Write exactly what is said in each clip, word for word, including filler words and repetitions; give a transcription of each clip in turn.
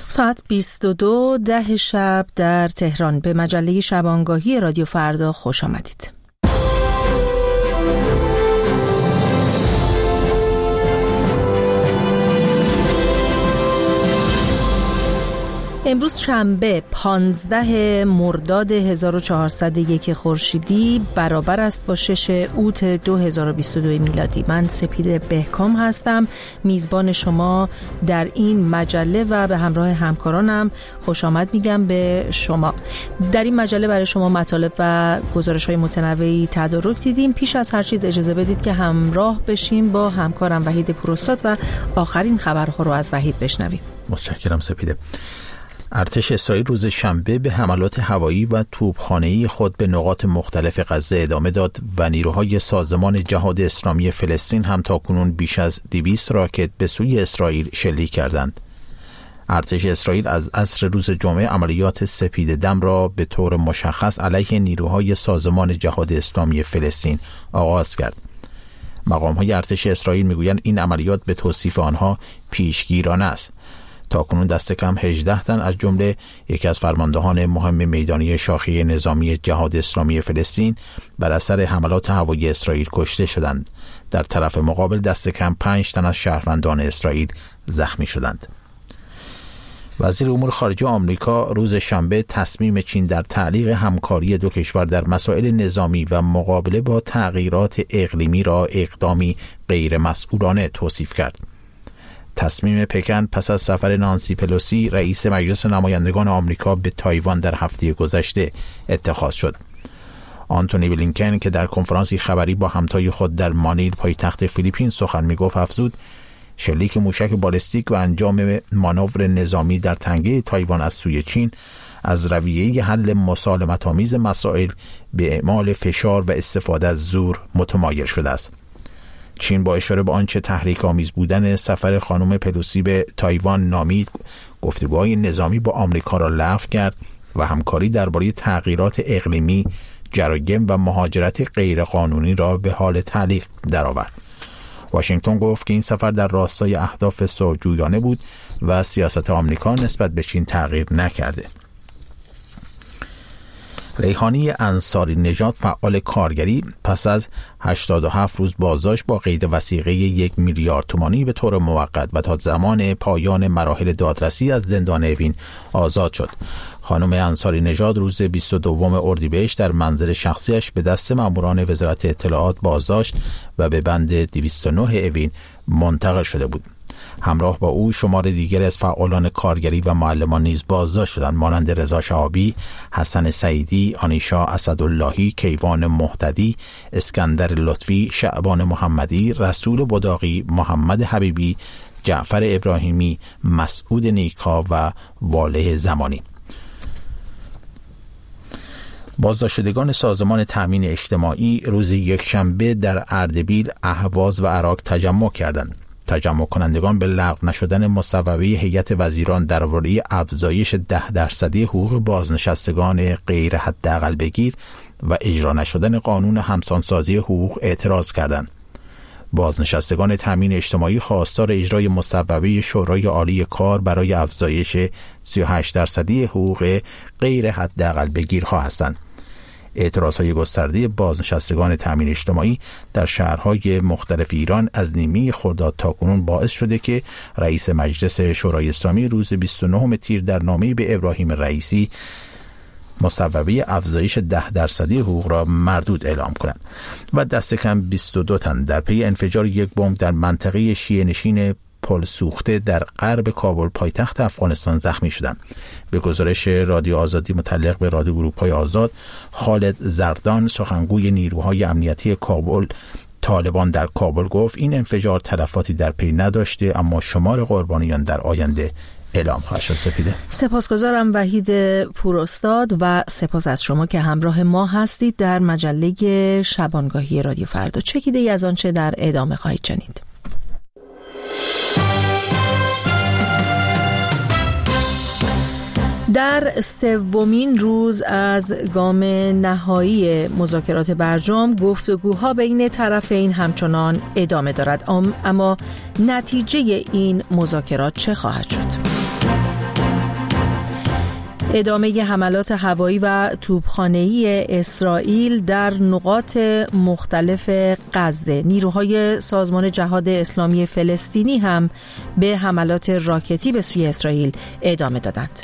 ساعت بیست و دو ده شب در تهران. به مجله شبانگاهی رادیو فردا خوش آمدید. امروز شنبه پانزده مرداد هزار و چهارصد و یک خورشیدی برابر است با شش اوت دو هزار و بیست و دو میلادی. من سپیده بهکام هستم، میزبان شما در این مجله و به همراه همکارانم خوش آمد میگم به شما. در این مجله برای شما مطالب و گزارش‌های متنوعی تدارک دیدیم. پیش از هر چیز اجازه بدید که همراه بشیم با همکارم وحید پوراستاد و آخرین خبرها رو از وحید بشنویم. متشکرم سپیده. ارتش اسرائیل روز شنبه به حملات هوایی و توپخانه‌ای خود به نقاط مختلف غزه ادامه داد و نیروهای سازمان جهاد اسلامی فلسطین هم تاکنون بیش از دویست راکت به سوی اسرائیل شلیک کردند. ارتش اسرائیل از عصر روز جمعه عملیات سپید دم را به طور مشخص علیه نیروهای سازمان جهاد اسلامی فلسطین آغاز کرد. مقام‌های ارتش اسرائیل می‌گویند این عملیات به توصیف آنها پیشگیرانه است. تاکنون دست کم هجده تن از جمله یکی از فرماندهان مهم میدانی شاخه نظامی جهاد اسلامی فلسطین بر اثر حملات هوایی اسرائیل کشته شدند. در طرف مقابل دست کم پنج تن از شهروندان اسرائیل زخمی شدند. وزیر امور خارجه آمریکا روز شنبه تصمیم چین در تعلیق همکاری دو کشور در مسائل نظامی و مقابله با تغییرات اقلیمی را اقدامی غیر مسئولانه توصیف کرد. تصمیم پکن پس از سفر نانسی پلوسی رئیس مجلس نمایندگان آمریکا به تایوان در هفته گذشته اتخاذ شد. آنتونی بلینکن که در کنفرانسی خبری با همتای خود در مانیل پایتخت فیلیپین سخن میگفت افزود شلیک موشک بالستیک و انجام مانور نظامی در تنگه تایوان از سوی چین از رویه حل مسالمت‌آمیز مسائل به اعمال فشار و استفاده از زور متمایل شده است. چین با اشاره به آنچه تحریک‌آمیز بودن سفر خانم پلوسی به تایوان نامید، گفتگوهای نظامی با آمریکا را لغو کرد و همکاری درباره تغییرات اقلیمی، جرایم و مهاجرت غیرقانونی را به حال تعلیق درآورد. واشنگتن گفت که این سفر در راستای اهداف صلح‌جویانه بود و سیاست آمریکا نسبت به چین تغییر نکرده. ریحانی انصاری نژاد فعال کارگری پس از هشتاد و هفت روز بازداشت با قید وثیقه یک میلیارد تومانی به طور موقت و تا زمان پایان مراحل دادرسی از زندان اوین آزاد شد. خانم انصاری نژاد روز بیست و دوم اردیبهشت در منزل شخصیش به دست ماموران وزارت اطلاعات بازداشت و به بند دویست و نه اوین منتقل شده بود. همراه با او شمار دیگر از فعالان کارگری و معلمان نیز بازداشت شدند، مانند رضا شهابی، حسن سعیدی، آنیشا اسداللهی، کیوان مهتدی، اسکندر لطفی، شعبان محمدی، رسول بداقی، محمد حبیبی، جعفر ابراهیمی، مسعود نیکا و واله زمانی. بازداشتگان سازمان تامین اجتماعی روز یکشنبه در اردبیل، اهواز و عراق تجمع کردند. تجمع کنندگان به لغو نشدن مصوبه هیئت وزیران درباره افزایش ده درصدی حقوق بازنشستگان غیر حداقل بگیر و اجرا نشدن قانون همسانسازی حقوق اعتراض کردند. بازنشستگان تامین اجتماعی خواستار اجرای مصوبه شورای عالی کار برای افزایش سی و هشت درصدی حقوق غیر حداقل بگیرها هستند. اعتراضهای گسترده بازنشستگان تامین اجتماعی در شهرهای مختلف ایران از نیمه خرداد تاکنون باعث شده که رئیس مجلس شورای اسلامی روز بیست و نهم تیر در نامه‌ای به ابراهیم رئیسی مصوبه افزایش ده درصدی حقوق را مردود اعلام کنند و دست کم بیست و دو تن در پی انفجار یک بمب در منطقه شیعه نشین پل سوخته در غرب کابل پایتخت افغانستان زخمی شدند. به گزارش رادیو آزادی متعلق به رادیو گروه‌های آزاد، خالد زردان سخنگوی نیروهای امنیتی کابل طالبان در کابل گفت این انفجار تلفاتی در پی نداشته اما شمار قربانیان در آینده اعلام خواهد شد. سپیده، سپاسگزارم وحید پوراستاد و سپاس از شما که همراه ما هستید در مجله شبانگاهی رادیو فردا. چکیده‌ای از آنچه در ادامه خواهید شنید. در سومین روز از گام نهایی مذاکرات برجام، گفتگوها بین طرفین همچنان ادامه دارد. اما نتیجه این مذاکرات چه خواهد شد؟ ادامه حملات هوایی و توپخانه‌ای اسرائیل در نقاط مختلف غزه. نیروهای سازمان جهاد اسلامی فلسطینی هم به حملات راکتی به سوی اسرائیل ادامه دادند.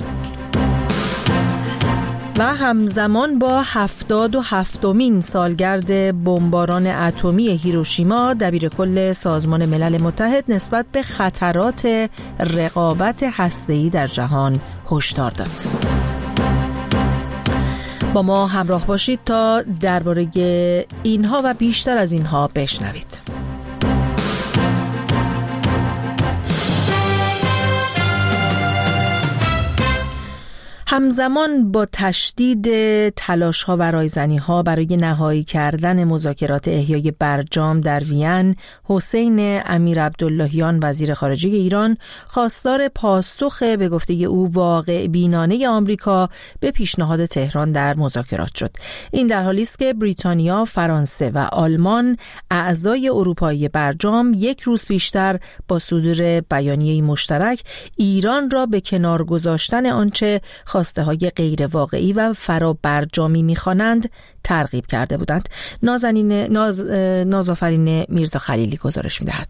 و همزمان با هفتاد و هفتمین سالگرد بمباران اتمی هیروشیما، دبیرکل سازمان ملل متحد نسبت به خطرات رقابت هسته‌ای در جهان هشدار داد. با ما همراه باشید تا درباره اینها و بیشتر از اینها بشنوید. همزمان با تشدید تلاش‌ها و رایزنی‌ها برای نهایی کردن مذاکرات احیای برجام در وین، حسین امیرعبداللهیان وزیر خارجه ایران خواستار پاسخ به گفته او واقع بینانه آمریکا به پیشنهاد تهران در مذاکرات شد. این در حالی است که بریتانیا، فرانسه و آلمان اعضای اروپایی برجام یک روز پیشتر با صدور بیانیه مشترک ایران را به کنار گذاشتن آنچه خواسته های غیر واقعی و فرابرجامی می‌خوانند ترغیب کرده بودند. نازنین ناز نازآفرین میرزا خلیلی گزارش می‌دهد.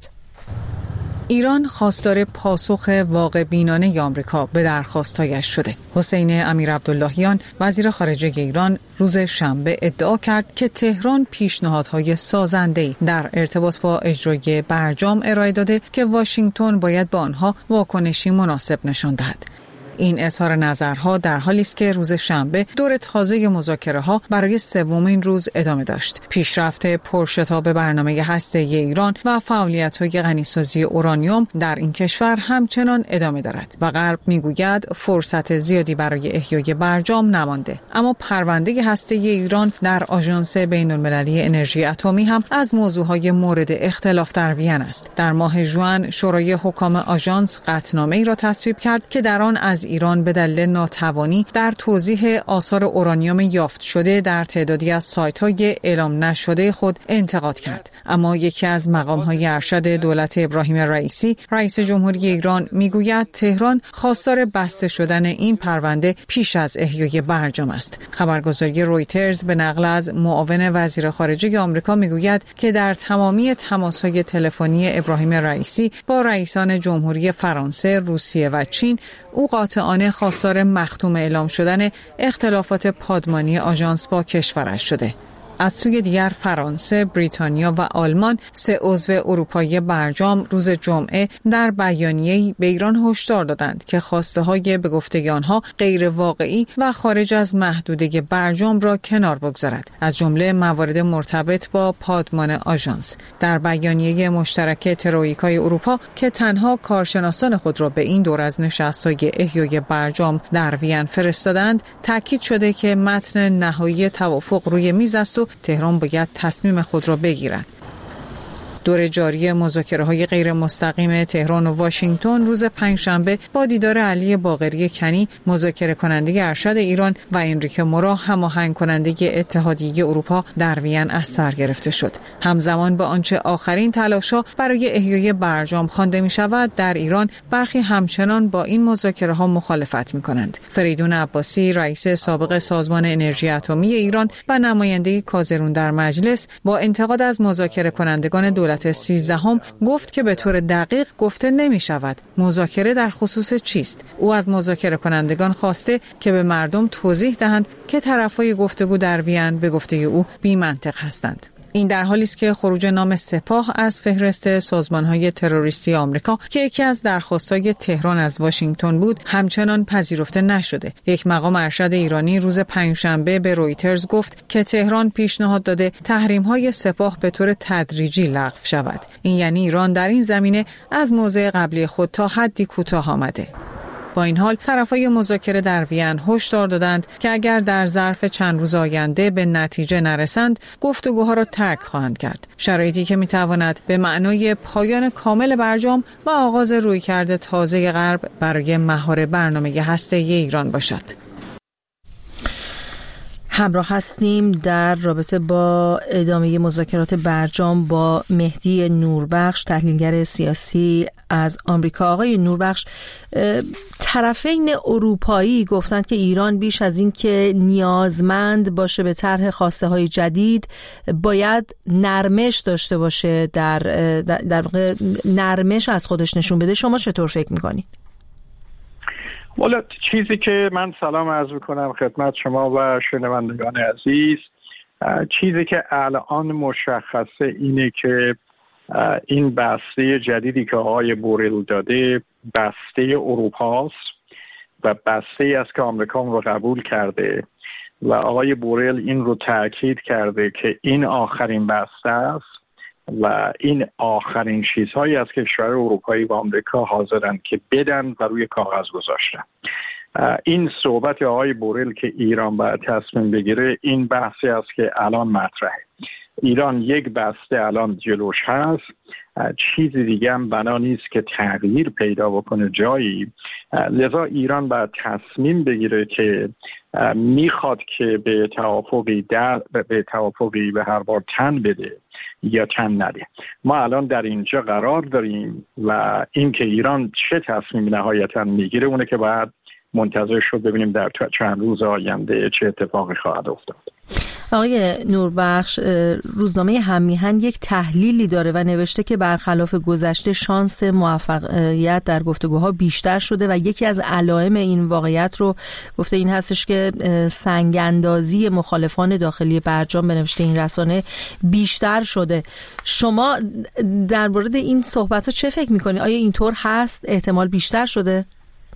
ایران خواستار پاسخ واقع بینانه آمریکا به درخواست‌هایش شده. حسین امیرعبداللهیان وزیر خارجه ایران روز شنبه ادعا کرد که تهران پیشنهادهای سازنده‌ای در ارتباط با اجرای برجام ارائه داده که واشنگتن باید با آنها واکنشی مناسب نشان دهد. این اظهار نظرها در حالی است که روز شنبه دور تازه مذاکره‌ها برای سومین روز ادامه داشت. پیشرفت پرشتاب برنامه هسته‌ای ایران و فعالیت‌های غنیسازی اورانیوم در این کشور همچنان ادامه دارد و غرب می‌گوید فرصت زیادی برای احیای برجام نمانده. اما پرونده هسته‌ای ایران در آژانس بین‌المللی انرژی اتمی هم از موضوعهای مورد اختلاف در وین است. در ماه ژوئن شورای حکام آژانس قطعنامه‌ای را تصویب کرد که در آن از ایران به دلیل ناتوانی در توزیع آثار اورانیوم یافت شده در تعدادی از سایت‌های اعلام نشده خود انتقاد کرد. اما یکی از مقام‌های ارشد دولت ابراهیم رئیسی، رئیس جمهوری ایران، میگوید تهران خواستار بسته شدن این پرونده پیش از احیای برجام است. خبرگزاری رویترز به نقل از معاون وزیر خارجه آمریکا میگوید که در تمامی تماس‌های تلفنی ابراهیم رئیسی با رئیسان جمهوری فرانسه، روسیه و چین، او قاطعانه خواستار مختوم اعلام شدن اختلافات پادمانی آژانس با کشورش شده. از سوی دیگر فرانسه، بریتانیا و آلمان، سه عضو اروپایی برجام، روز جمعه در بیانیه‌ای به ایران هشدار دادند که خواسته‌های به گفته آنها غیر واقعی و خارج از محدوده برجام را کنار بگذارد، از جمله موارد مرتبط با پادمان آژانس. در بیانیه مشترک ترویکای اروپا که تنها کارشناسان خود را به این دور از نشست‌های احیای برجام در وین فرستادند، تاکید شده که متن نهایی توافق روی میز است و تهران باید تصمیم خود را بگیرد. دور جاری مذاکره‌های غیر مستقیم تهران و واشنگتن روز پنجشنبه با دیدار علی باقری کنی، مذاکره کننده ارشد ایران، و انریکه مورا، هماهنگ کننده اتحادیه اروپا، در وین از سر گرفته شد. همزمان با آنچه آخرین تلاش‌ها برای احیای برجام خوانده می‌شود، در ایران برخی همچنان با این مذاکره‌ها مخالفت می‌کنند. فریدون عباسی، رئیس سابق سازمان انرژی اتمی ایران و نماینده کازرون در مجلس، با انتقاد از مذاکره کنندگان دولت سیزدهم گفت که به طور دقیق گفته نمی شود مذاکره در خصوص چیست. او از مذاکره کنندگان خواسته که به مردم توضیح دهند که طرفای گفتگو در وین به گفته او بی منطق هستند. این در حالی است که خروج نام سپاه از فهرست سازمان‌های تروریستی آمریکا که یکی از درخواست‌های تهران از واشنگتن بود، همچنان پذیرفته نشده. یک مقام ارشد ایرانی روز پنجشنبه به رویترز گفت که تهران پیشنهاد داده تحریم‌های سپاه به طور تدریجی لغو شود. این یعنی ایران در این زمینه از موضع قبلی خود تا حدی کوتاه آمده. با این حال طرفای مذاکره در وین هشدار دادند که اگر در ظرف چند روز آینده به نتیجه نرسند، گفتگوها را ترک خواهند کرد. شرایطی که میتواند به معنای پایان کامل برجام و آغاز رویکرد تازه غرب برای مهار برنامه هسته‌ای ایران باشد. همراه هستیم در رابطه با ادامه مذاکرات برجام با مهدی نوربخش، تحلیلگر سیاسی از آمریکا. آقای نوربخش، طرفین اروپایی گفتند که ایران بیش از این که نیازمند باشه به طرح خواسته های جدید، باید نرمش داشته باشه، در در واقع نرمش از خودش نشون بده. شما چطور فکر میکنید؟ والا چیزی که من سلام عرض میکنم خدمت شما و شنوندگان عزیز، چیزی که الان مشخصه اینه که این بسته جدیدی که آقای بوریل داده بسته اروپاست و بسته است که آمریکا رو قبول کرده و آقای بوریل این رو تاکید کرده که این آخرین بسته است و این آخرین چیزهایی است که کشورهای اروپایی و آمریکا حاضرن که بدن و روی کاغذ گذاشتن. این صحبت آقای بوریل که ایران باید تصمیم بگیره، این بحثی است که الان مطرحه. ایران یک بسته الان جلوش هست، چیزی دیگه هم بنا نیست که تغییر پیدا بکنه جایی، لذا ایران باید تصمیم بگیره که میخواد که به توافقی در به توافقی به هر بار تن بده یا تن نده. ما الان در اینجا قرار داریم و اینکه ایران چه تصمیم نهایتا میگیره اونه که باید منتظر شد ببینیم در چند روز آینده چه اتفاقی خواهد افتاد. آقای نوربخش، روزنامه هممیهن یک تحلیلی داره و نوشته که برخلاف گذشته شانس موفقیت در گفتگوها بیشتر شده و یکی از علائم این واقعیت رو گفته این هستش که سنگ‌اندازی مخالفان داخلی برجام به نوشته این رسانه بیشتر شده. شما در مورد این صحبت‌ها چه فکر می‌کنید؟ آیا اینطور هست؟ احتمال بیشتر شده؟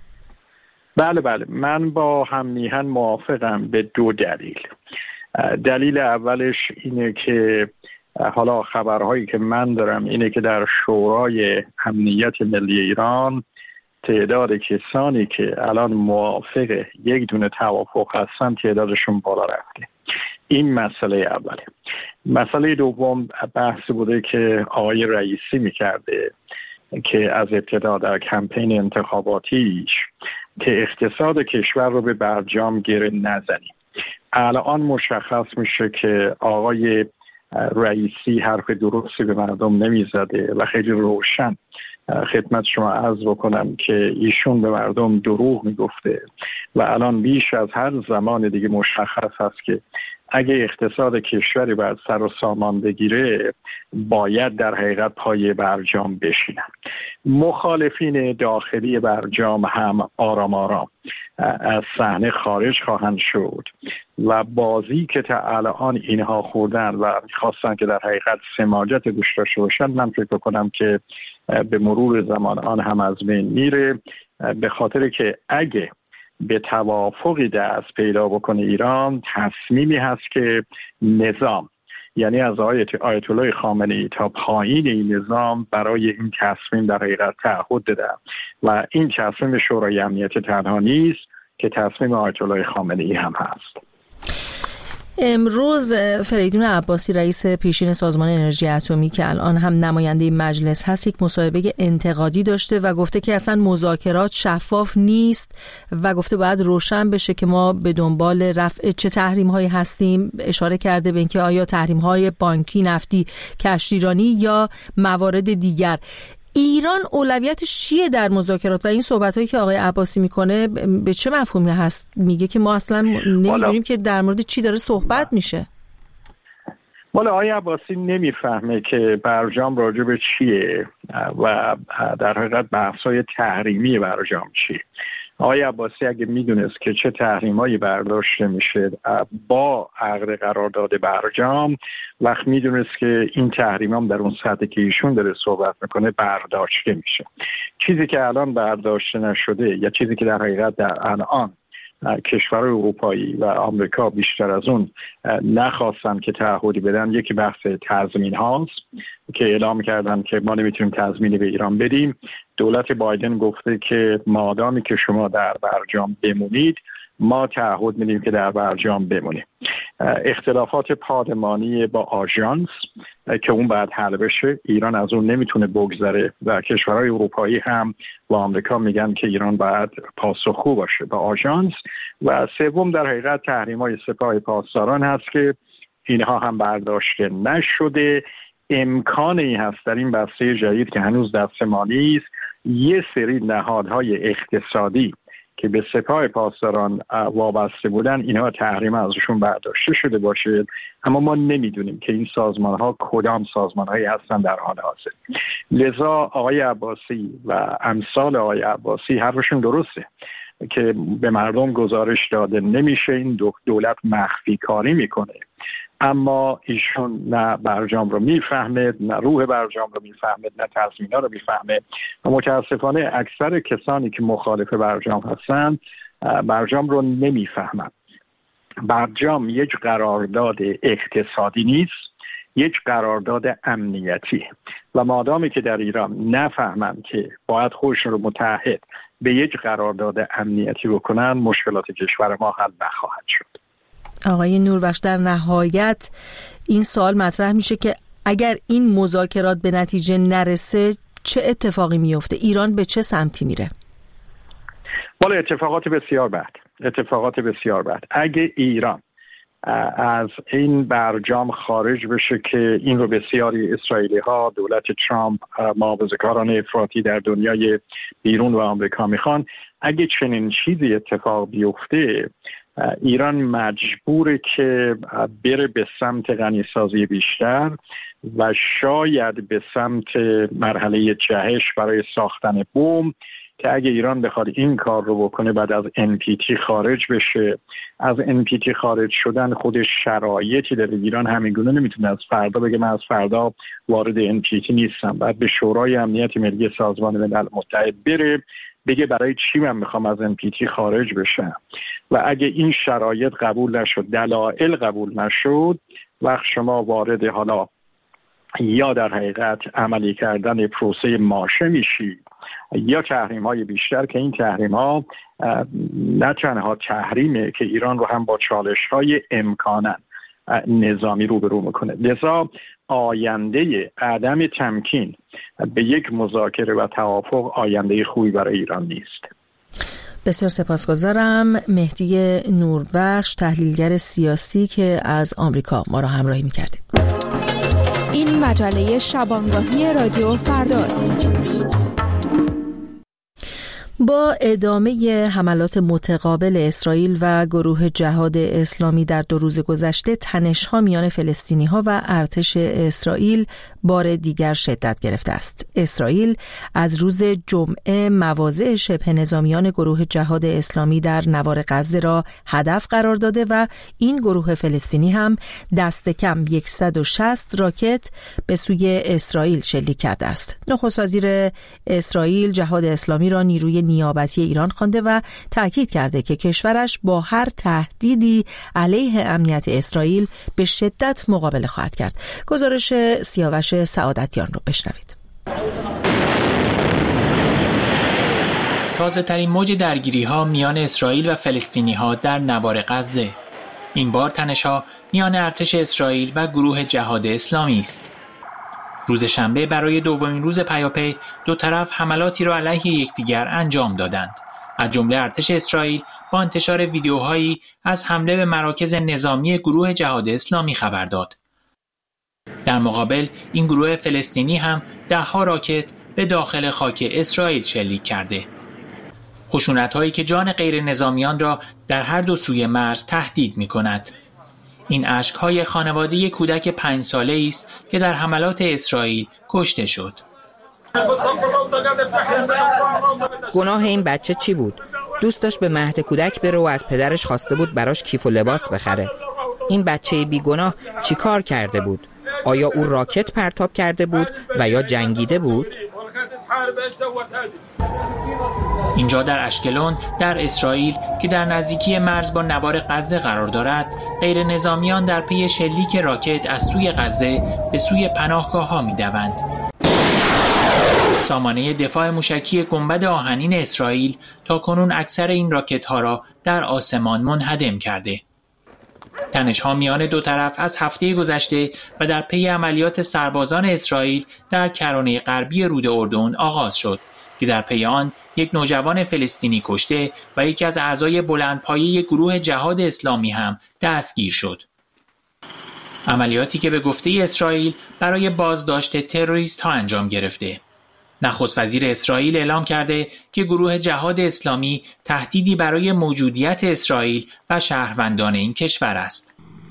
بله بله، من با هممیهن موافقم به دو دلیل. دلیل اولش اینه که حالا خبرهایی که من دارم اینه که در شورای امنیت ملی ایران تعداد کسانی که الان موافق یک دونه توافق هستن تعدادشون بالا رفته. این مسئله اوله. مسئله دوم بحث بوده که آقای رئیسی میکرده که از ابتدا در کمپین انتخاباتیش که اقتصاد کشور رو به برجام گره نزنیم. الان مشخص میشه که آقای رئیسی حرف درستی به مردم نمیزده و خیلی روشن خدمت شما عرض بکنم که ایشون به مردم دروغ میگفته و الان بیش از هر زمان دیگه مشخص هست که اگه اقتصاد کشوری باید سر و سامان بگیره باید در حقیقت پای برجام بشینن. مخالفین داخلی برجام هم آرام آرام از صحنه خارج خواهند شد و بازی که تا الان اینها خوردن و خواستن که در حقیقت سماجت گوش داشته باشن، من فکر کنم که به مرور زمان آن هم از بین میره، به خاطر که اگه به توافقی دست پیدا بکنه ایران، تصمیمی هست که نظام، یعنی از آیت الله خامنه‌ای تا پایین این نظام برای این تصمیم در حقیقت تعهد دادن و این تصمیم شورای امنیت تنها نیست که تصمیم آیت الله خامنه‌ای هم هست. امروز فریدون عباسی، رئیس پیشین سازمان انرژی اتمی که الان هم نماینده مجلس هست، یک مصاحبه انتقادی داشته و گفته که اصلا مذاکرات شفاف نیست و گفته باید روشن بشه که ما به دنبال رفع چه تحریم هایی هستیم. اشاره کرده به اینکه آیا تحریم های بانکی، نفتی، کشتیرانی یا موارد دیگر. ایران اولویتش چیه در مذاکرات و این صحبت‌هایی که آقای عباسی میکنه به چه مفهومی هست؟ میگه که ما اصلا نمیدونیم که در مورد چی داره صحبت میشه. والا آقای عباسی نمیفهمه که برجام راجع به چیه و در حقیقت بحث‌های تحریمی برجام چیه. آقای عباسی اگه میدونست که چه تحریمایی برداشته میشه با عقد قرارداد برجام، وقت میدونست که این تحریم هم در اون سطحی که ایشون داره صحبت میکنه برداشته میشه. چیزی که الان برداشته نشده یا چیزی که در حقیقت در الان کشورهای اروپایی و آمریکا بیشتر از اون نخواستن که تعهدی بدن، یکی بحث تضمین هاست که اعلام کردن که ما نمیتونیم تضمینی به ایران بدیم. دولت بایدن گفته که مادامی که شما در برجام بمونید ما تعهد میدیم که در برجام بمونیم. اختلافات پادمانی با آژانس که اون باید حل بشه. ایران از اون نمیتونه بگذره و کشورهای اروپایی هم و آمریکا میگن که ایران باید پاسخگو باشه به آژانس. و سوم در حقیقت تحریم‌های سپاه پاسداران هست که اینها هم برداشته نشده. امکانی هست در این بسته جدید که هنوز دست ما نیست یه سری نهادهای اقتصادی که به سپاه پاسداران وابسته بودن اینها تحریم ازشون برداشته شده باشه، اما ما نمیدونیم که این سازمان ها کدام سازمان هایی هستن در حال حاضر. لذا آقای عباسی و امثال آقای عباسی حرفشون درسته که به مردم گزارش داده نمیشه، این دولت مخفی کاری میکنه، اما ایشون نه برجام رو میفهمه، نه روح برجام رو میفهمه، نه تضمین‌ها رو میفهمه و متاسفانه اکثر کسانی که مخالف برجام هستن برجام رو نمیفهمن. برجام یک قرارداد اقتصادی نیست، یک قرارداد امنیتی و مادامی که در ایران نفهمن که باید خودشون رو متحد به یک قرارداد امنیتی بکنن مشکلات کشور ما حل نخواهد شد. آقای نوربخش، در نهایت این سوال مطرح میشه که اگر این مذاکرات به نتیجه نرسه چه اتفاقی میفته؟ ایران به چه سمتی میره؟ والا اتفاقات بسیار بد، اتفاقات بسیار بد. اگه ایران از این برجام خارج بشه که این رو بسیاری اسرائیلی ها، دولت ترامپ، محافظه‌کاران افراطی در دنیای بیرون و آمریکا میخوان، اگه چنین چیزی اتفاق بیفته ایران مجبوره که بره به سمت غنیسازی بیشتر و شاید به سمت مرحله جهش برای ساختن بمب که اگه ایران بخواد این کار رو بکنه بعد از ان پی تی خارج بشه. از ان پی تی خارج شدن خودش شرایطی داره. ایران همینگونه نمیتونه از فردا بگه من از فردا وارد ان پی تی نیستم، بعد به شورای امنیت ملی سازمان ملل متحد بره بگه برای چی من میخوام از ان پی تی خارج بشم. و اگه این شرایط قبول نشد، دلایل قبول نشد، وقت شما وارد حالا یا در حقیقت عملی کردن پروسه ماشه میشی یا تحریم های بیشتر که این تحریم ها نه تنها تحریمه که ایران رو هم با چالش های امکانا نظامی روبرو میکنه. لذا آینده عدم تمکین به یک مذاکره و توافق آینده خوبی برای ایران نیست. بسیار سپاسگزارم. مهدی نوربخش، تحلیلگر سیاسی که از آمریکا ما را همراهی می‌کردید. این مجله شبانگاهی رادیو فرداست. با ادامه حملات متقابل اسرائیل و گروه جهاد اسلامی در دو روز گذشته، تنش‌ها میان فلسطینی‌ها و ارتش اسرائیل بار دیگر شدت گرفته است. اسرائیل از روز جمعه مواضع شبه نظامیان گروه جهاد اسلامی در نوار غزه را هدف قرار داده و این گروه فلسطینی هم دست کم صد و شصت راکت به سوی اسرائیل شلیک کرده است. نخست وزیر اسرائیل جهاد اسلامی را نیروی نیابتی ایران خوانده و تاکید کرده که کشورش با هر تهدیدی علیه امنیت اسرائیل به شدت مقابله خواهد کرد. گزارش سیاوش سعادتیان رو بشنوید. تازه ترین موج درگیری ها میان اسرائیل و فلسطینی ها در نوار غزه. این بار تنش‌ها میان ارتش اسرائیل و گروه جهاد اسلامی است. روز شنبه برای دومین روز پیاپی دو طرف حملاتی را علیه یکدیگر انجام دادند. از جمله ارتش اسرائیل با انتشار ویدیوهایی از حمله به مراکز نظامی گروه جهاد اسلامی خبر داد. در مقابل این گروه فلسطینی هم ده‌ها راکت به داخل خاک اسرائیل شلیک کرده. خشونت‌هایی که جان غیر نظامیان را در هر دو سوی مرز تهدید می‌کند. این اشک‌های خانواده کودک پنج ساله است که در حملات اسرائیل کشته شد. گناه این بچه چی بود؟ دوست داشت به مهد کودک بره و از پدرش خواسته بود براش کیف و لباس بخره. این بچه بیگناه چی کار کرده بود؟ آیا او راکت پرتاب کرده بود و یا جنگیده بود؟ اینجا در اشکلون در اسرائیل که در نزدیکی مرز با نوار غزه قرار دارد، غیر نظامیان در پی شلیک راکت از سوی غزه به سوی پناهگاه‌ها می‌دوند. سامانه دفاع موشکی گنبد آهنین اسرائیل تا کنون اکثر این راکت‌ها را در آسمان منهدم کرده. تنش‌ها میان دو طرف از هفته گذشته و در پی عملیات سربازان اسرائیل در کرانه غربی رود اردن آغاز شد که در پی آن یک نوجوان فلسطینی کشته و یکی از اعضای بلندپایه گروه جهاد اسلامی هم دستگیر شد. عملیاتی که به گفته اسرائیل برای بازداشت تروریست ها انجام گرفته. نخست وزیر اسرائیل اعلام کرده که گروه جهاد اسلامی تهدیدی برای موجودیت اسرائیل و شهروندان این کشور است.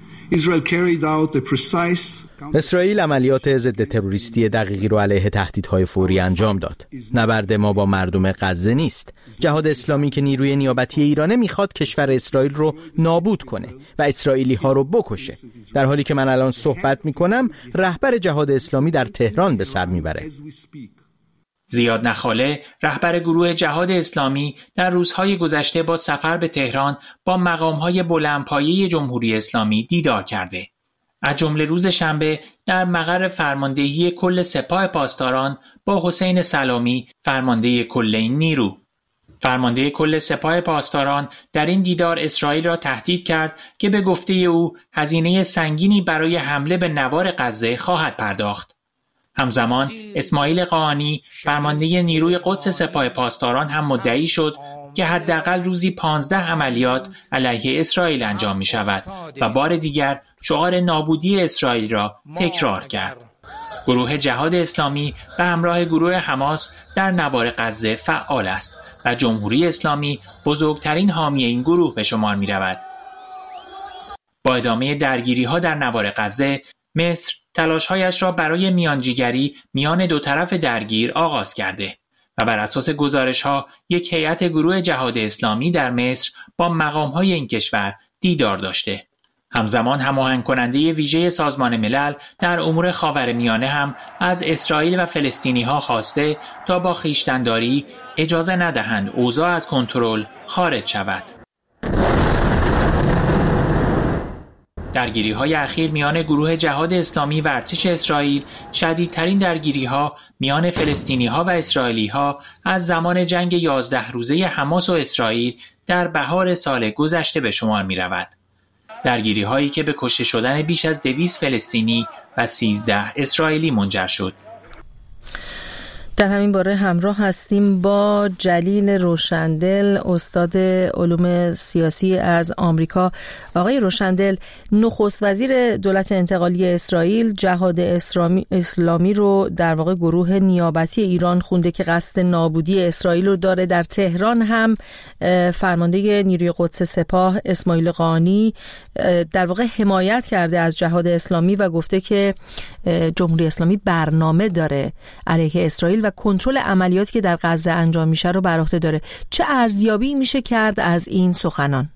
اسرائیل عملیات ضد تروریستی دقیقی رو علیه تهدیدهای فوری انجام داد. نبرد ما با مردم غزه نیست. جهاد اسلامی که نیروی نیابتی ایرانه میخواد کشور اسرائیل رو نابود کنه و اسرائیلی ها رو بکشه. در حالی که من الان صحبت میکنم رهبر جهاد اسلامی در تهران به سر میبره. زیاد نخاله، رهبر گروه جهاد اسلامی، در روزهای گذشته با سفر به تهران با مقامهای بلندپایه جمهوری اسلامی دیدار کرده. از جمله روز شنبه در مقر فرماندهی کل سپاه پاسداران با حسین سلامی، فرمانده کل این نیرو. فرمانده کل سپاه پاسداران در این دیدار اسرائیل را تهدید کرد که به گفته او هزینه سنگینی برای حمله به نوار غزه خواهد پرداخت. همزمان اسماعیل قاآنی فرمانده نیروی قدس سپاه پاسداران هم مدعی شد که حداقل روزی پانزده عملیات علیه اسرائیل انجام می شود و بار دیگر شعار نابودی اسرائیل را تکرار کرد. گروه جهاد اسلامی به همراه گروه حماس در نوار غزه فعال است و جمهوری اسلامی بزرگترین حامی این گروه به شمار می رود. با ادامه درگیری ها در نوار غزه، مصر تلاش‌هایش را برای میانجیگری میان دو طرف درگیر آغاز کرده و بر اساس گزارش‌ها یک هیئت گروه جهاد اسلامی در مصر با مقام‌های این کشور دیدار داشته. همزمان هماهنگ کننده ویژه سازمان ملل در امور خاورمیانه هم از اسرائیل و فلسطینی‌ها خواسته تا با خویشتن‌داری اجازه ندهند اوضاع از کنترل خارج شود. درگیری‌های اخیر میان گروه جهاد اسلامی و ارتش اسرائیل شدیدترین درگیری‌ها میان فلسطینی‌ها و اسرائیلی‌ها از زمان جنگ یازده روزه حماس و اسرائیل در بهار سال گذشته به شمار می‌رود. درگیری‌هایی که به کشته شدن بیش از دویست فلسطینی و سیزده اسرائیلی منجر شد. در همین باره همراه هستیم با جلیل روشندل، استاد علوم سیاسی از آمریکا. آقای روشندل، نخست وزیر دولت انتقالی اسرائیل جهاد اسلامی, اسلامی رو در واقع گروه نیابتی ایران خونده که قصد نابودی اسرائیل رو داره. در تهران هم فرمانده نیروی قدس سپاه اسماعیل قاآنی در واقع حمایت کرده از جهاد اسلامی و گفته که جمهوری اسلامی برنامه داره علیه اسرائیل و کنترل عملیاتی که در غزه انجام میشه رو بر عهده داره. چه ارزیابی میشه کرد از این سخنان؟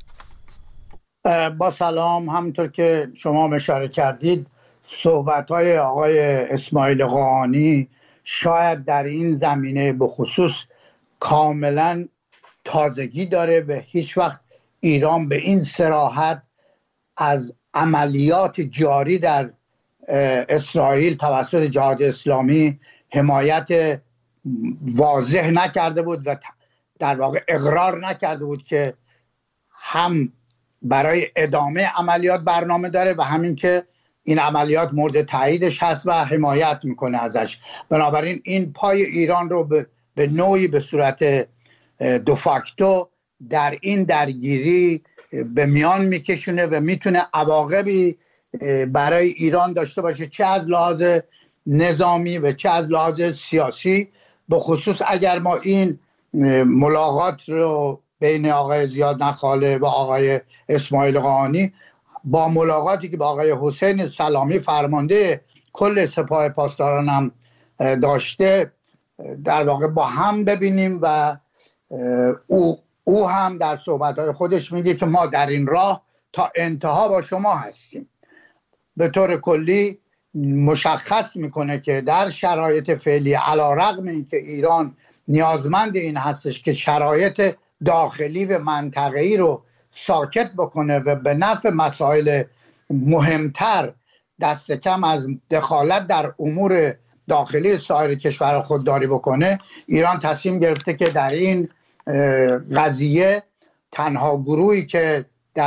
با سلام، همونطور که شما اشاره کردید صحبت‌های آقای اسماعیل قاآنی شاید در این زمینه به خصوص کاملا تازگی داره و هیچ وقت ایران به این صراحت از عملیات جاری در اسرائیل توسط جهاد اسلامی حمایت واضح نکرده بود و در واقع اقرار نکرده بود که هم برای ادامه عملیات برنامه داره و همین که این عملیات مورد تاییدش هست و حمایت میکنه ازش. بنابراین این پای ایران رو به, به نوعی به صورت دو فاکتو در این درگیری به میان میکشونه و میتونه عواقبی برای ایران داشته باشه، چه از لحاظ نظامی و چه از لحاظ سیاسی. به خصوص اگر ما این ملاقات رو بین آقای زیاد نخاله و آقای اسماعیل قاآنی با ملاقاتی که با آقای حسین سلامی فرمانده کل سپاه پاسداران هم داشته در واقع با هم ببینیم و او, او هم در صحبت‌های خودش میگه که ما در این راه تا انتها با شما هستیم. به طور کلی مشخص میکنه که در شرایط فعلی علیرغم اینکه ایران نیازمند این هستش که شرایط داخلی و منطقه‌ای رو ساکت بکنه و به نفع مسائل مهمتر دست کم از دخالت در امور داخلی سایر کشور خودداری بکنه، ایران تصمیم گرفته که در این قضیه تنها گروهی که در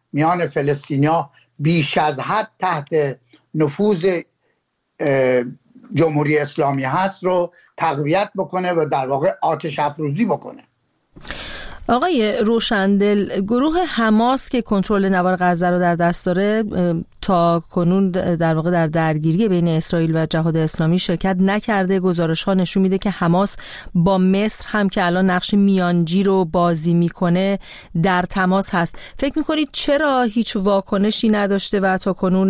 میان فلسطینیا بیش از حد تحت نفوذ جمهوری اسلامی هست رو تقویت بکنه و در واقع آتش افروزی بکنه. آقای روشندل، گروه حماس که کنترل نوار غزه رو در دست داره تا کنون در واقع در درگیری بین اسرائیل و جهاد اسلامی شرکت نکرده. گزارش ها نشون میده که حماس با مصر هم که الان نقش میانجی رو بازی میکنه در تماس هست. فکر میکنید چرا هیچ واکنشی نداشته و تا کنون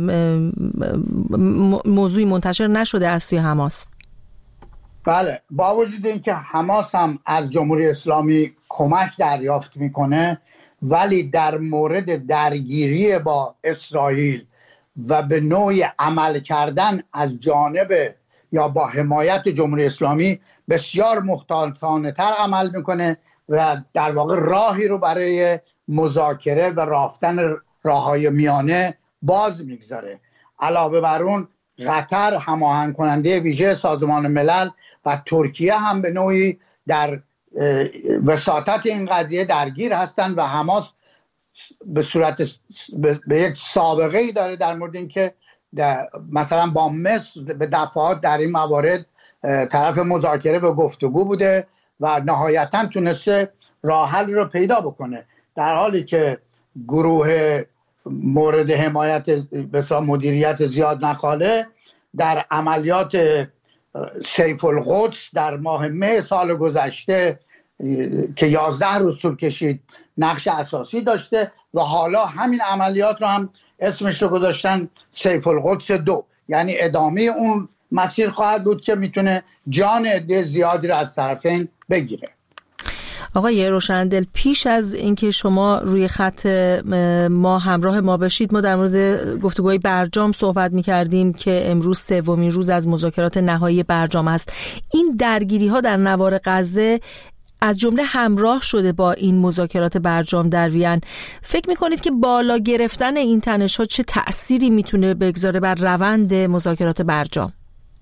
موضوعی منتشر نشده از سوی حماس؟ بله، با وجود اینکه حماس هم از جمهوری اسلامی کمک دریافت میکنه، ولی در مورد درگیری با اسرائیل و به نوعی عمل کردن از جانب یا با حمایت جمهوری اسلامی بسیار محتاطانه تر عمل میکنه و در واقع راهی رو برای مذاکره و رفتن راههای میانه باز میگذاره. علاوه بر اون قطر هماهنگ کننده ویژه سازمان ملل و ترکیه هم به نوعی در وساطت این قضیه درگیر هستند و حماس به صورت به یک سابقه ای داره در مورد اینکه مثلا با مصر به دفعات در این موارد طرف مذاکره و گفتگو بوده و نهایتا تونسته راه حل رو پیدا بکنه، در حالی که گروه مورد حمایت به مدیریت زیاد نخاله در عملیات سیف القدس در ماه مه سال گذشته که یازده روز طول کشید نقش اساسی داشته و حالا همین عملیات رو هم اسمش رو گذاشتن سیف القدس دو، یعنی ادامه اون مسیر خواهد بود که میتونه جان عده زیادی رو از طرفین بگیره. آقای روشندل، پیش از اینکه شما روی خط ما همراه ما بشید ما در مورد گفتگوهای برجام صحبت می‌کردیم که امروز سومین روز از مذاکرات نهایی برجام است. این درگیری ها در نوار غزه از جمله همراه شده با این مذاکرات برجام در وین. فکر می‌کنید که بالا گرفتن این تنش‌ها چه تأثیری میتونه بگذاره بر روند مذاکرات برجام؟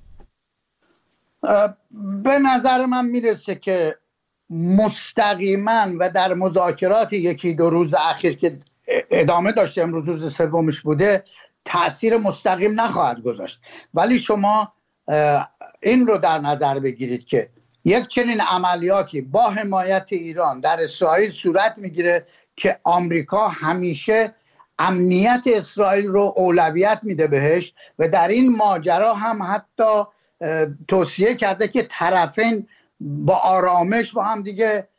به نظر من میرسه که مستقیما و در مذاکرات یکی دو روز اخیر که ادامه داشته، امروز روز سومش بوده، تأثیر مستقیم نخواهد گذاشت. ولی شما این رو در نظر بگیرید که یک چنین عملیاتی با حمایت ایران در اسرائیل صورت میگیره که آمریکا همیشه امنیت اسرائیل رو اولویت میده بهش و در این ماجرا هم حتی توصیه کرده که طرفین با آرامش با هم دیگه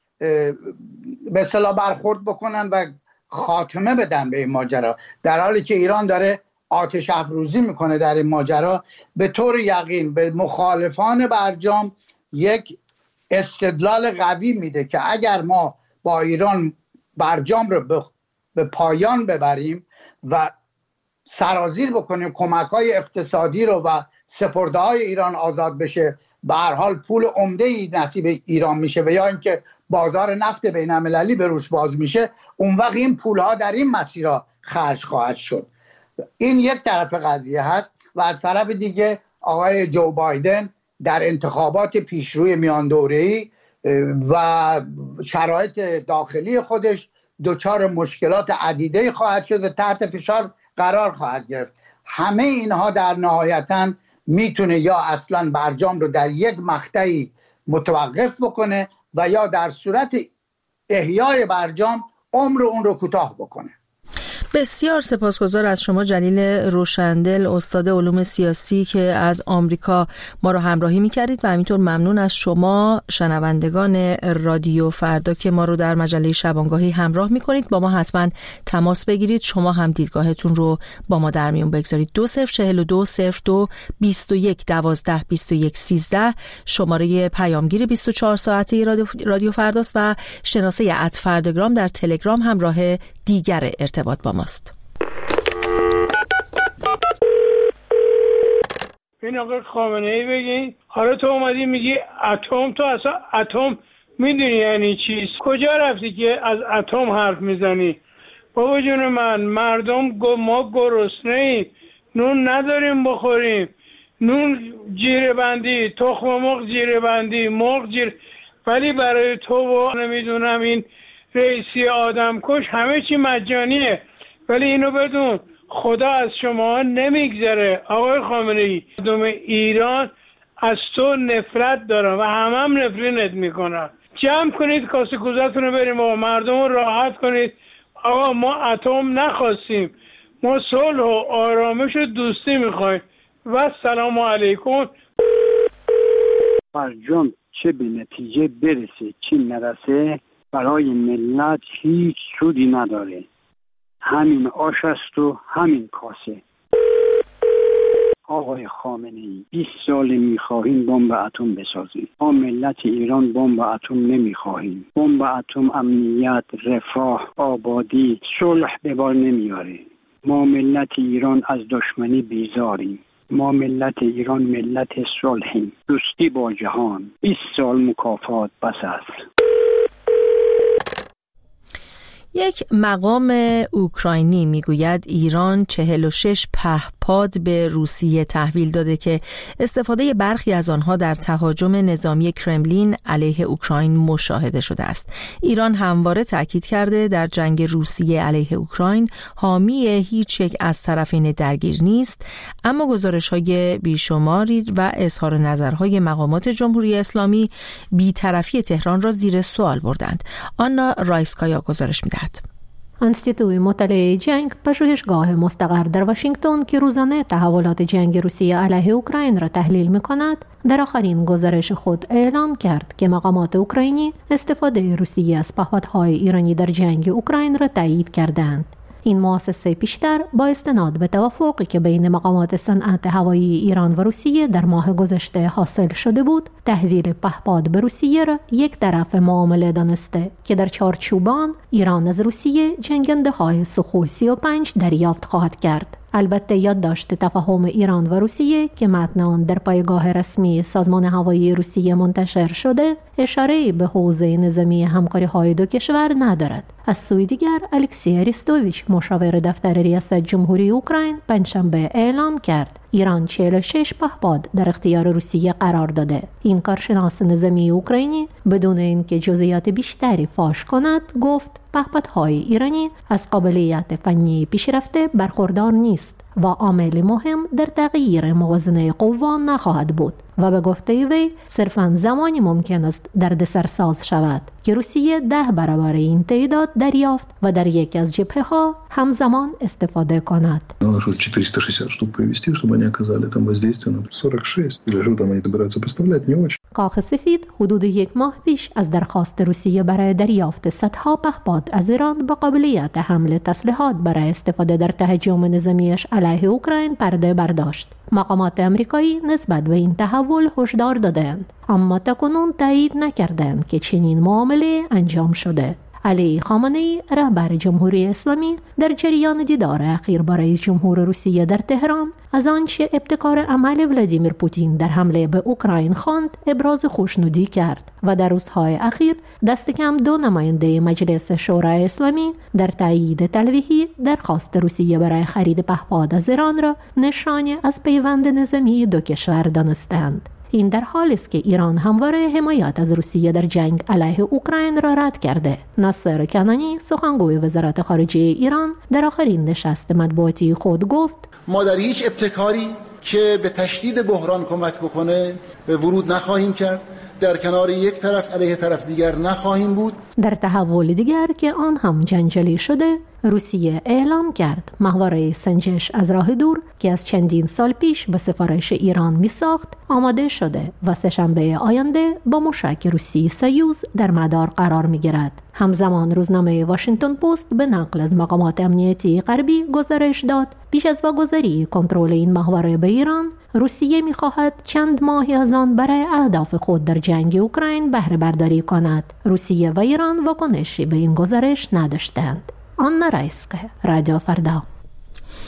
به اصطلاح برخورد بکنن و خاتمه بدن به این ماجرا، در حالی که ایران داره آتش افروزی میکنه در این ماجرا. به طور یقین به مخالفان برجام یک استدلال قوی میده که اگر ما با ایران برجام رو به پایان ببریم و سرازیر بکنیم کمک‌های اقتصادی رو و سپرده‌های ایران آزاد بشه، به هر حال پول عمده‌ای نصیب ایران میشه و یا اینکه بازار نفت بین‌المللی به روش باز میشه، اون وقت این پولها در این مسیرها خرج خواهد شد. این یک طرف قضیه هست و از طرف دیگه آقای جو بایدن در انتخابات پیشروی میان دوره‌ای و شرایط داخلی خودش دچار مشکلات عدیده خواهد شد و تحت فشار قرار خواهد گرفت. همه اینها در نهایتاً میتونه یا اصلا برجام رو در یک مقطعی متوقف بکنه و یا در صورت احیای برجام عمر اون رو کوتاه بکنه. بسیار سپاسگزار از شما جلیل روشندل، استاد علوم سیاسی که از آمریکا ما رو همراهی می‌کردید و همینطور ممنون از شما شنوندگان رادیو فردا که ما رو در مجله شبانگاهی همراه می‌کنید. با ما حتما تماس بگیرید، شما هم دیدگاهتون رو با ما در میون بگذارید. دو صفر چهل و دو صفر دو بیست و یک دوازده بیست و یک سیزده شماره پیامگیر بیست و چهار ساعته رادیو, رادیو فرداست و شناسه ات فرداگرام در تلگرام هم راه دیگر ارتباط با ماست. این آقای خامنه ای بگین، حالا تو اومدی میگی اتم، تو اصلا اتم میدونی یعنی چیست؟ کجا رفتی که از اتم حرف میزنی؟ بابا جون من، مردم ما گرسنه ایم، نون نداریم بخوریم، نون جیره بندی، تخم مرغ جیره بندی، مرغ جیره، ولی برای تو و نمیدونم این رئیسی آدمکش همه چی مجانیه. ولی اینو بدون خدا از شما نمیگذره. آقای خامنه‌ای، مردم ایران از تو نفرت دارن و همه هم نفرینت میکنن. جمع کنید کاسه کوزتون رو بریم و مردم رو راحت کنید. آقا ما اتم نخواستیم، ما صلح و آرامش و دوستی میخوایم. و سلام علیکم. فرجام چه به نتیجه برسه چی نرسه برای ملت هیچ سودی نداره. همین آش است و همین کاسه. آقای خامنه‌ای، بیست سال میخواهیم بمب اتم بسازیم. ما ملت ایران بمب اتم نمیخواهیم. بمب اتم امنیت، رفاه، آبادی، صلح به بار نمیاره. ما ملت ایران از دشمنی بیزاریم. ما ملت ایران ملت صلحیم. دوستی با جهان. بیست سال مکافات بس است. یک مقام اوکراینی میگوید ایران چهل و شش پهپاد به روسیه تحویل داده که استفاده برخی از آنها در تهاجم نظامی کرملین علیه اوکراین مشاهده شده است. ایران همواره تاکید کرده در جنگ روسیه علیه اوکراین حامی هیچ یک از طرفین درگیر نیست، اما گزارش‌های بیشماری و اظهار نظرهای مقامات جمهوری اسلامی بی‌طرفی تهران را زیر سوال بردند. آنا رایسکایا گزارش می‌دهد. انستیتوی مطالعه جنگ، پژوهشگاه مستقر در واشنگتن که روزانه تحولات جنگ روسیه علیه اوکراین را تحلیل می‌کند، در آخرین گزارش خود اعلام کرد که مقامات اوکراینی استفاده روسیه از پهپادهای ایرانی در جنگ اوکراین را تایید کردند. این مؤسسه پیشتر با استناد به توافقی که بین مقامات صنعت هوایی ایران و روسیه در ماه گذشته حاصل شده بود، تحویل پهپاد به روسیه را یک طرف معامله دانسته که در چارچوب آن ایران از روسیه جنگنده‌های سوخوی سی و پنج دریافت خواهد کرد. البته یادداشت تفاهم ایران و روسیه که متن آن در پایگاه رسمی سازمان هوایی روسیه منتشر شده، اشاره به حوزه نظامی همکاری‌های دو کشور ندارد. از سوی دیگر، الکسی اریستوویچ، مشاور دفتر ریاست جمهوری اوکراین، پنجشنبه اعلام کرد ایران چهل و شش پهپاد در اختیار روسیه قرار داده. این کارشناس نظامی اوکراینی بدون اینکه جزئیات بیشتری فاش کند گفت پهپادهای ایرانی از قابلیت فنی پیشرفته برخوردار نیست و عامل مهم در تغییر موازنه قوا نخواهد بود و به گفته وی صرفاً زمانی ممکن است دردسرساز شود که روسیه ده برابر این تعداد دریافت و در یکی از جبهه‌ها همزمان استفاده کند. چهارصد و شصت штук привести, чтобы они оказали там воздействие на сорок шесть или что там они собираются поставлять, не очень. کاخ سفید حدود یک ماه پیش از درخواست روسیه برای دریافت صدها پهپاد از ایران با قابلیت حمل تسلیحات برای استفاده در تهاجم نظامیش علیه اوکراین پرده برداشت. مقامات آمریکایی نسبت به این تحول هشدار دادند، اما تاکنون تایید نکردند که چنین معامله انجام شده. علی خامنه‌ای، رهبر جمهوری اسلامی، در جریان دیدار اخیر با رئیس جمهور روسیه در تهران از آنچه ابتکار عمل ولادیمیر پوتین در حمله به اوکراین خواند ابراز خوشنودی کرد و در روزهای اخیر دست کم دو نماینده مجلس شورای اسلامی در تایید تلویحی درخواست روسیه برای خرید پهپاد از ایران را نشانه از پیوند نظامی دو کشور دانستند. این در حالی است که ایران همواره حمایت از روسیه در جنگ علیه اوکراین را رد کرده. ناصر کنانی، سخنگوی وزارت خارجه ایران، در آخرین نشست مطبوعاتی خود گفت: ما در هیچ ابتکاری که به تشدید بحران کمک بکنه به ورود نخواهیم کرد، در کنار یک طرف علیه طرف دیگر نخواهیم بود. در تحول دیگر که آن هم جنجالی شده، روسیه اعلام کرد ماهواره سنجش از راه دور که از چندین سال پیش به سفارش ایران می ساخت آماده شده و سه‌شنبه آینده با موشک روسی سویوز در مدار قرار می گیرد. همزمان روزنامه واشنگتن پست به نقل از مقامات امنیتی غربی گزارش داد پیش از واگذاری کنترل این ماهواره به ایران، روسیه می خواهد چند ماهی از آن برای اهداف خود در جنگ اوکراین بهره برداری کند. روسیه و ایران واکنشی به این گزارش نداشتند. آنا رایسکایا، رادیو فردا.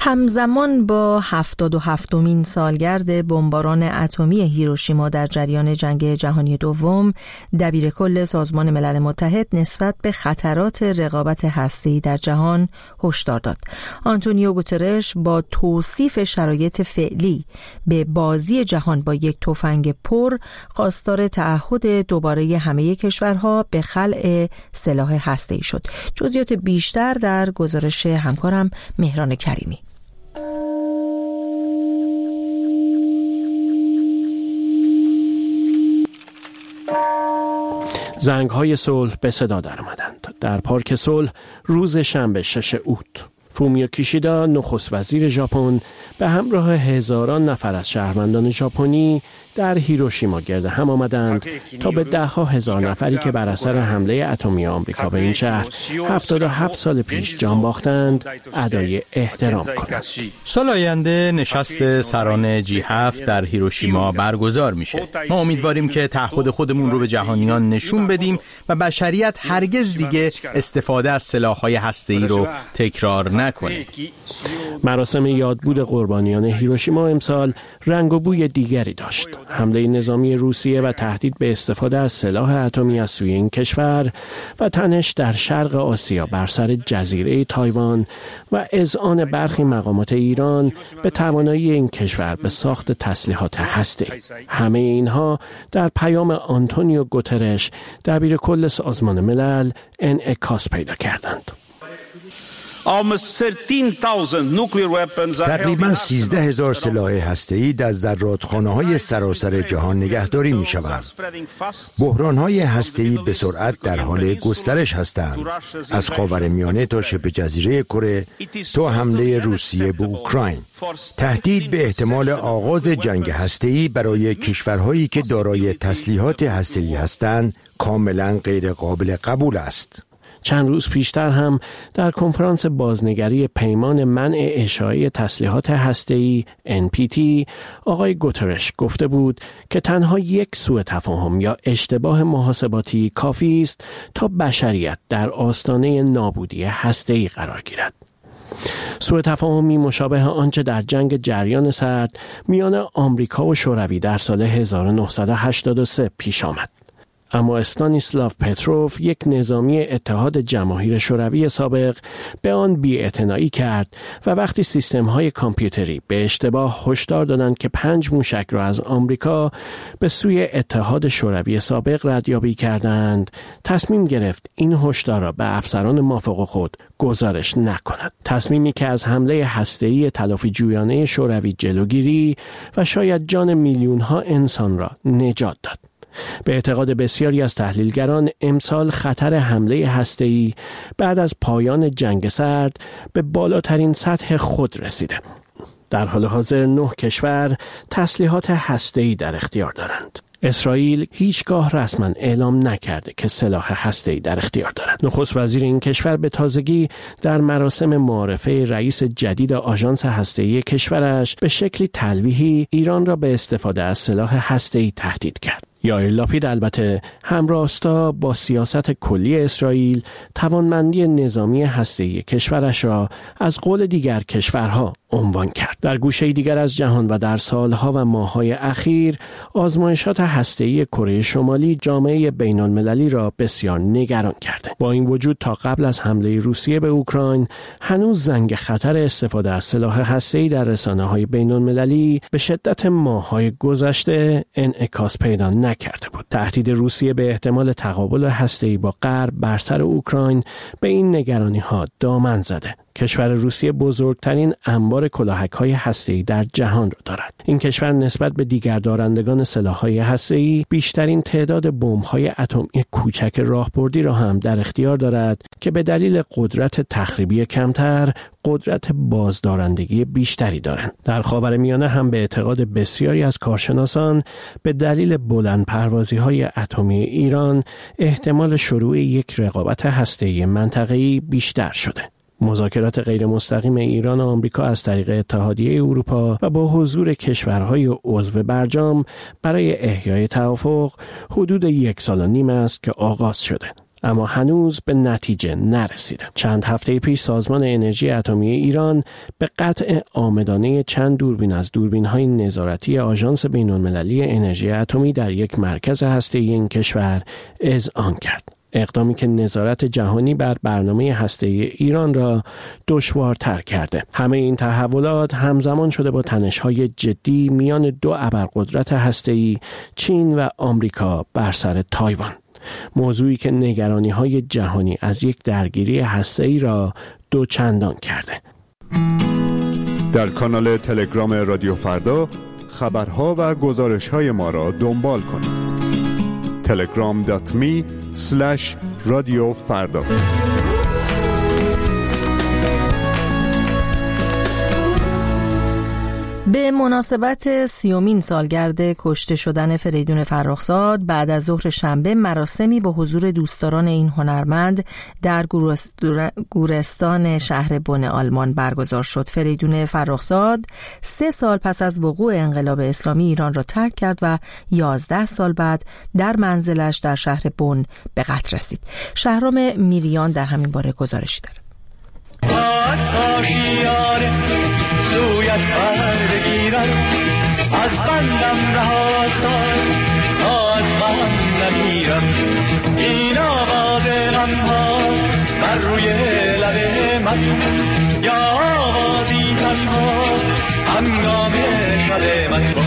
همزمان با هفتاد و هفتمین سالگرد بمباران اتمی هیروشیما در جریان جنگ جهانی دوم، دبیر کل سازمان ملل متحد نسبت به خطرات رقابت هسته‌ای در جهان هشدار داد. آنتونیو گوترش با توصیف شرایط فعلی به بازی جهان با یک تفنگ پر، خواستار تعهد دوباره همه کشورها به خلع سلاح هسته‌ای شد. جزئیات بیشتر در گزارش همکارم مهران کریمی. زنگ‌های صلح به صدا درآمدند. در پارک صلح روز شنبه شش اوت، فومیو کیشیدا نخست وزیر ژاپن به همراه هزاران نفر از شهروندان ژاپنی در هیروشیما گرد هم آمدند تا به ده ها هزار نفری که بر اثر حمله اتمی آمریکا به این شهر هفتاد و هفت سال پیش جان باختند ادای احترام کنند. سال آینده نشست سران جی هفت در هیروشیما برگزار میشه. ما امیدواریم که تعهد خودمون رو به جهانیان نشون بدیم و بشریت هرگز دیگه استفاده از سلاح‌های هسته‌ای رو تکرار نکنه. مراسم یادبود قربانیان هیروشیما امسال رنگ و بوی دیگری داشت. حمله نظامی روسیه و تهدید به استفاده از سلاح اتمی از سوی این کشور و تنش در شرق آسیا بر سر جزیره تایوان و اذعان برخی مقامات ایران به توانایی این کشور به ساخت تسلیحات هسته‌ای. همه اینها در پیام آنتونیو گوترش دبیر کل سازمان ملل انعکاس پیدا کردند. تقریباً سیزده هزار سلاح هسته‌ای در ذراتخانه‌های سراسر جهان نگهداری می‌شوند. بحران‌های هسته‌ای به سرعت در حال گسترش هستند، از خاورمیانه تا شبه جزیره کره تا حمله روسیه به اوکراین. تهدید به احتمال آغاز جنگ هسته‌ای برای کشورهایی که دارای تسلیحات هسته‌ای هستند کاملاً غیر قابل قبول است. چند روز پیشتر هم در کنفرانس بازنگری پیمان منع اشاعه تسلیحات هسته‌ای ان پی تی آقای گوترش گفته بود که تنها یک سوء تفاهم یا اشتباه محاسباتی کافی است تا بشریت در آستانه نابودی هسته‌ای قرار گیرد. سوء تفاهمی مشابه آنچه در جنگ جریان سرد میان آمریکا و شوروی در سال هزار و نهصد و هشتاد و سه پیش آمد. اما استانیسلاو پتروف، یک نظامی اتحاد جماهیر شوروی سابق، به آن بی‌اعتنایی کرد و وقتی سیستم‌های کامپیوتری به اشتباه هشدار دادند که پنج موشک را از آمریکا به سوی اتحاد شوروی سابق ردیابی کردند، تصمیم گرفت این هشدار را به افسران مافوق خود گزارش نکند. تصمیمی که از حمله هسته‌ای تلافی جویانه شوروی جلوگیری و شاید جان میلیون‌ها انسان را نجات داد. به اعتقاد بسیاری از تحلیلگران امسال خطر حمله هسته‌ای بعد از پایان جنگ سرد به بالاترین سطح خود رسیده. در حال حاضر نه کشور تسلیحات هسته‌ای در اختیار دارند. اسرائیل هیچگاه رسما اعلام نکرده که سلاح هسته‌ای در اختیار دارد. نخست وزیر این کشور به تازگی در مراسم معارفه رئیس جدید آژانس هسته‌ای کشورش به شکلی تلویحی ایران را به استفاده از سلاح هسته‌ای تهدید کرد. یائیر لاپید البته همراستا با سیاست کلی اسرائیل توانمندی نظامی هسته‌ای کشورش را از قول دیگر کشورها عنوان کرد. در گوشه دیگر از جهان و در سالها و ماه‌های اخیر آزمایشات هسته‌ای کره شمالی جامعه بین‌المللی را بسیار نگران کرده. با این وجود تا قبل از حمله روسیه به اوکراین هنوز زنگ خطر استفاده از سلاح هسته‌ای در رسانه‌های بین‌المللی به شدت ماه‌های گذشته انعکاس پیدا نکرده بود. تهدید روسیه به احتمال تقابل هسته‌ای با غرب بر سر اوکراین به این نگرانی‌ها دامن زده. کشور روسیه بزرگترین انبار کلاهک‌های هسته‌ای در جهان را دارد. این کشور نسبت به دیگر دارندگان سلاح‌های هسته‌ای بیشترین تعداد بمب‌های اتمی کوچک راهبردی را هم در اختیار دارد که به دلیل قدرت تخریبی کمتر قدرت بازدارندگی بیشتری دارند. در خاورمیانه هم به اعتقاد بسیاری از کارشناسان به دلیل بلندپروازی‌های اتمی ایران احتمال شروع یک رقابت هسته‌ای منطقه‌ای بیشتر شده. مذاکرات غیر مستقیم ایران و آمریکا از طریق اتحادیه اروپا و با حضور کشورهای عضو برجام برای احیای توافق حدود یک سال و نیم است که آغاز شده. اما هنوز به نتیجه نرسیده. چند هفته پیش سازمان انرژی اتمی ایران به قطع عامدانه چند دوربین از دوربین‌های نظارتی آژانس بین‌المللی انرژی اتمی در یک مرکز هسته‌ای این کشور اذعان کرد. اقدامی که نظارت جهانی بر برنامه هسته‌ای ایران را دشوارتر کرده. همه این تحولات همزمان شده با تنش‌های جدی میان دو ابرقدرت هسته‌ای، چین و آمریکا بر سر تایوان. موضوعی که نگرانی‌های جهانی از یک درگیری هسته‌ای را دوچندان کرده. در کانال تلگرام رادیو فردا خبرها و گزارش‌های ما را دنبال کنید. تلگرام دات می اسلش رادیو فردا. به مناسبت سیومین سالگرد کشته شدن فریدون فرخزاد بعد از ظهر شنبه مراسمی به حضور دوستداران این هنرمند در گورستان شهر بن آلمان برگزار شد. فریدون فرخزاد سه سال پس از وقوع انقلاب اسلامی ایران را ترک کرد و یازده سال بعد در منزلش در شهر بن به قتل رسید. شهرام میریان در همین باره گزارشی دارد. سویت بردگیرم از بندم رها ساز تا از غم نمیرم، این آواز غم هاست بر روی لب من، یا آوازی تنهاست هنگام شب من.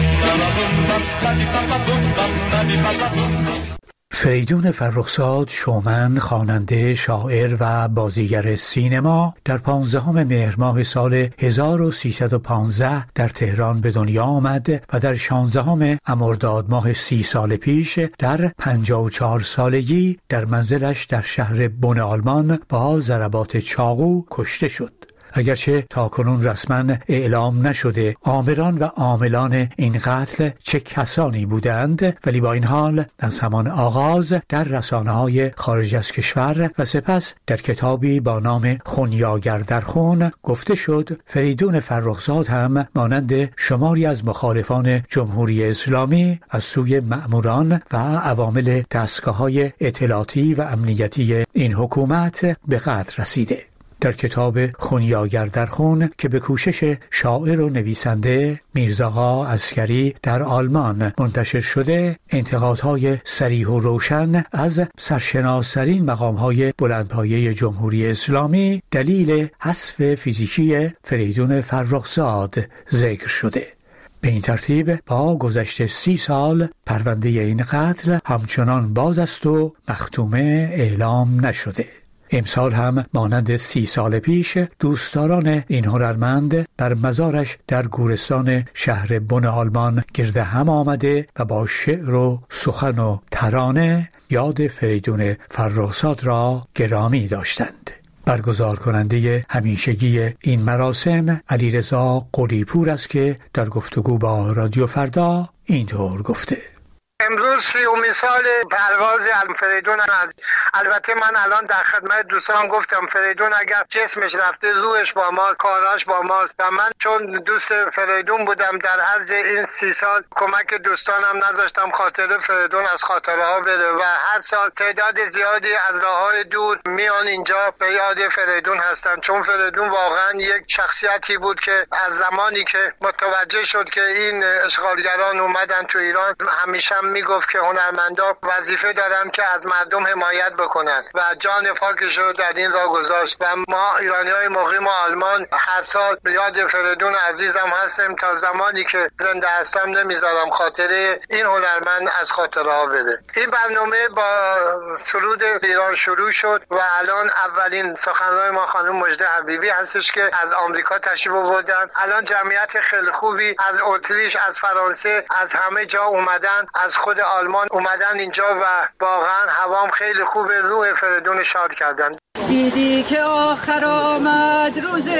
فریدون فرخزاد شومن، خواننده، شاعر و بازیگر سینما در پانزدهم مهر ماه سال هزار و سیصد و پانزده در تهران به دنیا آمد و در شانزدهم مرداد ماه سی سال پیش در پنجاه و چهار سالگی در منزلش در شهر بن آلمان با ضربات چاقو کشته شد. اگرچه تاکنون رسما اعلام نشده آمران و عاملان این قتل چه کسانی بودند، ولی با این حال از همان آغاز در رسانه‌های خارج از کشور و سپس در کتابی با نام خونیاگر در خون گفته شد فریدون فرخزاد هم مانند شماری از مخالفان جمهوری اسلامی از سوی مأموران و عوامل دستگاه‌های اطلاعاتی و امنیتی این حکومت به قتل رسیده. در کتاب خونیاگر در خون که به کوشش شاعر و نویسنده میرزاآقا عسکری در آلمان منتشر شده، انتقادهای صریح و روشن از سرشناس‌ترین مقام‌های بلندپایه جمهوری اسلامی دلیل حذف فیزیکی فریدون فرخزاد ذکر شده. به این ترتیب با گذشت سی سال پرونده این قتل همچنان باز است و مختومه اعلام نشده. امسال هم مانند سی سال پیش دوستداران این هنرمند بر مزارش در گورستان شهر بن آلمان گرد هم آمده و با شعر و سخن و ترانه یاد فریدون فرخزاد را گرامی داشتند. برگزار کننده همیشگی این مراسم علیرضا قلی‌پور است که در گفتگو با رادیو فردا اینطور گفته: امروز سیومین سال پرواز فریدون هست. البته من الان در خدمت دوستان گفتم فریدون اگر جسمش رفته روحش با ماست، کاراش با ماست و من چون دوست فریدون بودم در عرض این سی سال کمک دوستانم نذاشتم خاطر فریدون از خاطره ها بره و هر سال تعداد زیادی از راههای دور میان اینجا به یاد فریدون هستن، چون فریدون واقعا یک شخصیتی بود که از زمانی که متوجه شد که این اشغالگران اومدن تو ایران همیشه میگفت که هنرمندا وظیفه دارن که از مردم حمایت بکنن و جان پاکش رو در این راه گذاشت و ما ایرانی‌های مقیم آلمان هر سال یاد فریدون عزیزم هستیم. تا زمانی که زنده هستم نمیذارم خاطره این هنرمند از خاطره ها بره. این برنامه با سرود ایران شروع شد و الان اولین سخنران ما خانم مژده حبیبی هستش که از آمریکا تشریف آوردن. الان جمعیت خیلی خوبی از اتریش، از فرانسه، از همه جا اومدن، از خود آلمان اومدن اینجا و واقعا هوام خیلی خوبه. روح فریدون شاد کردن. دیدی که آخر آمد روز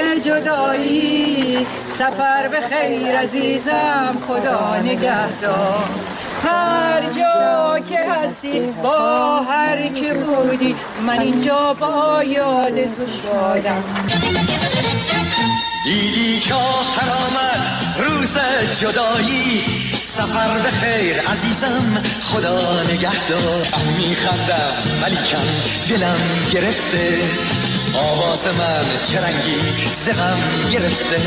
جدایی، سفر به خیر عزیزم، خدا نگهدار. هر جا که هستی با هر کی بودی، من اینجا با یاد تو شادم. دیدی که آخر آمد روز جدایی، سفر به خیر عزیزم، خدا نگهدار. میخندم ولیکن دلم گرفته، آواز من چرنگی ز غم گرفته.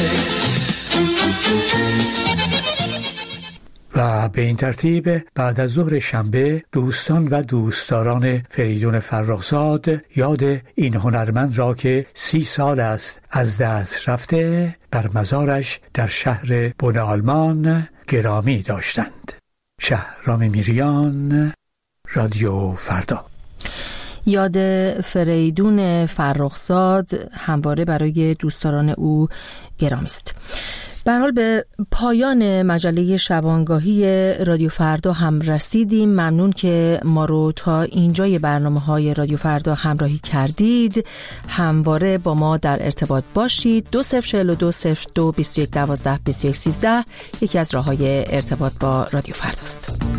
و به این ترتیب بعد از ظهر شنبه دوستان و دوستداران فریدون فرخزاد یاد این هنرمند را که سی سال است از دست رفته بر مزارش در شهر بن آلمان گرامی داشتند. شهرام میریان، رادیو فردا. یاد فریدون فرخزاد همواره برای دوستداران او گرامی است. به هر حال به پایان مجله شبانگاهی رادیو فردا هم رسیدیم. ممنون که ما رو تا اینجای برنامه‌های رادیو فردا همراهی کردید. همواره با ما در ارتباط باشید. دو صفر چهل و دو صفر دو بیست و یک دوازده بیست و یک سیزده یکی از راه‌های ارتباط با رادیو فرداست.